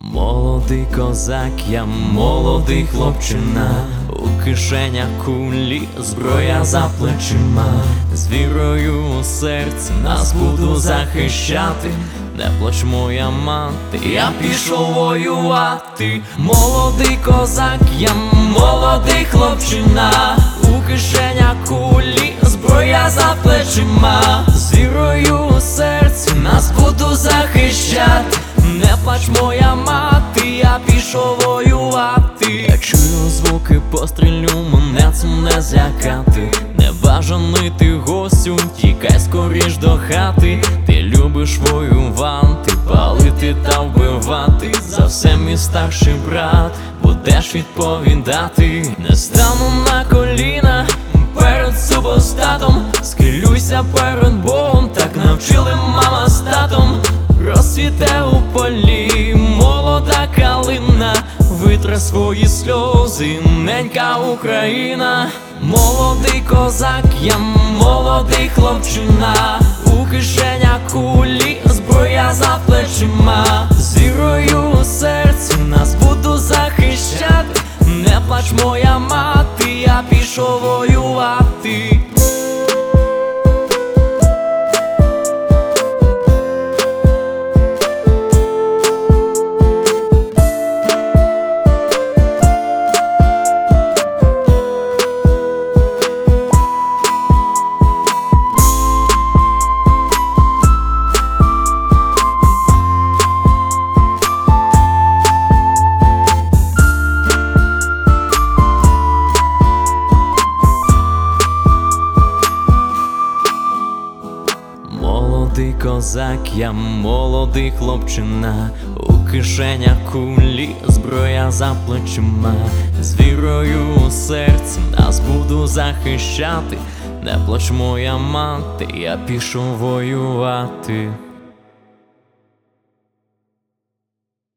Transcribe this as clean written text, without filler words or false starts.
Молодий козак, я молодий хлопчина, у кишенях кулі, зброя за плечима, з вірою у серці нас буду захищати. Не плач, моя мати, я пішов воювати. Молодий козак, я молодий хлопчина, у кишенях кулі, зброя за плечима, з вірою у серці нас буду захищати. Не плач, моя мати, я пішов воювати. Я чую звуки пострілю, мене цим не злякати. Небажаний ти гостю, тікай скоріш до хати. Ти любиш воювати, палити та вбивати. За все, мій старший брат, будеш відповідати. Не стану на коліна перед супостатом, схилюйся перед Богом, так навчили мама з татом. Розцвіте у полі молода калина, витре свої сльози ненька Україна. Молодий козак, я молодий хлопчина, у кишенях кулі, зброя за плечима, з вірою у серці нас буду захищати. Не плач, моя мати, я пішов воювати. Молодий козак, я молодий хлопчина, у кишенях кулі, зброя за плечима, з вірою у серці нас буду захищати. Не плач, моя мати, я пішов воювати.